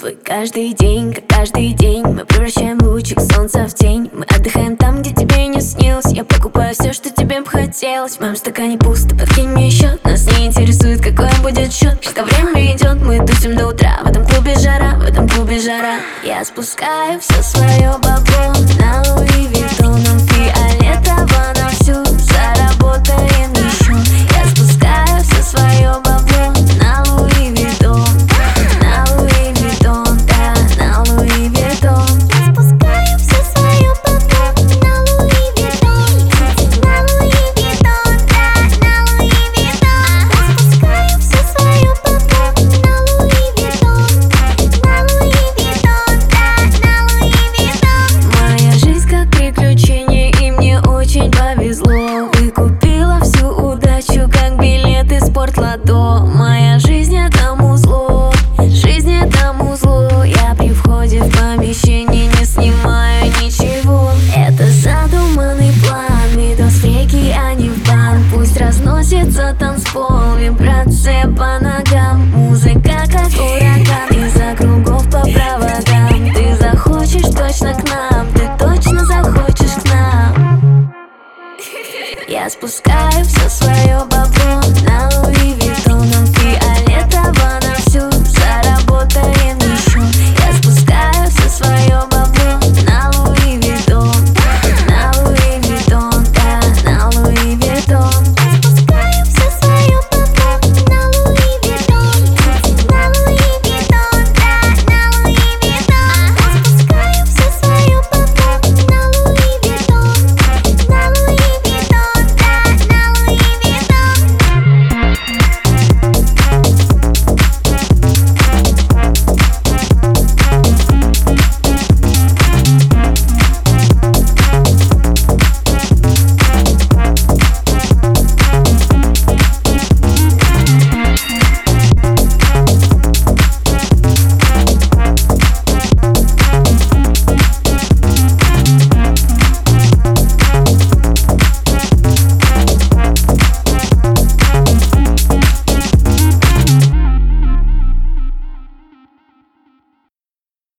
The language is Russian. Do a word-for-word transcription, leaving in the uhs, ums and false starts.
Твой каждый день, как каждый день, мы превращаем лучик солнца в тень. Мы отдыхаем там, где тебе не снилось. Я покупаю все, что тебе бы хотелось. В моем стакане пусто, подкинь мне счет. Нас не интересует, какой будет счет. Что время идет, мы тусим до утра. В этом клубе жара, в этом клубе жара. Я спускаю все свое бабло на Луи Виттоном фиолетово на всю. Заработаем еще. Я спускаю все свое бабло на Луи Виттон. На Луи Виттон, да, на Луи Виттон. Я спускаю все свое бабло на Луи Виттон. На Луи Виттон, да, на Луи Виттон. Я спускаю все свое бабло на Луи Виттон. На Луи Виттон, да, на Луи Виттон. Моя жизнь как приключение, и мне очень повезло. Выкупила всю удачу, как билеты спортлото. Моя жизнь это музло, жизнь это музло.